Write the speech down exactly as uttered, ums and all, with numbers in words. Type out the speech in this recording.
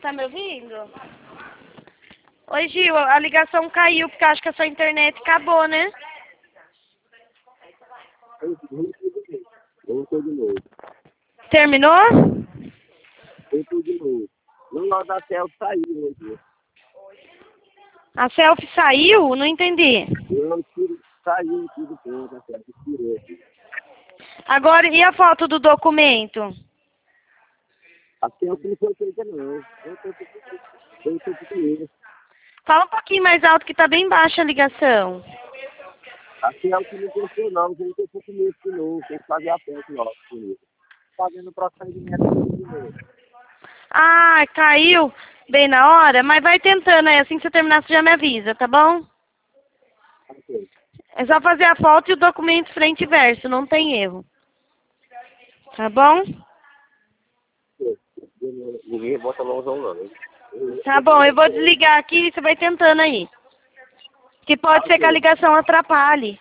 tá me ouvindo? Oi, Gil, a ligação caiu porque eu acho que a sua internet acabou, né? Voltou de novo. Terminou? Voltou de novo. Não, lá da selfie saiu hoje. A selfie saiu? Não entendi. Eu tiro, saiu aqui do ponto, a selfie tirou aqui. Agora, e a foto do documento? A selfie não foi feita não. Voltou tudo isso. Fala um pouquinho mais alto que tá bem baixa a ligação. A selfie não pensou não, não tem pouco mês de novo. Tem que fazer a selfie logo comigo. Fazendo o procedimento de novo. Ah, caiu bem na hora, mas vai tentando aí, assim que você terminar você já me avisa, tá bom? Ok. É só fazer a foto e o documento frente e verso, não tem erro. Tá bom? Ninguém bota mãozão não, hein? Tá bom, eu vou desligar aqui e você vai tentando aí. Que pode ser que a ligação atrapalhe.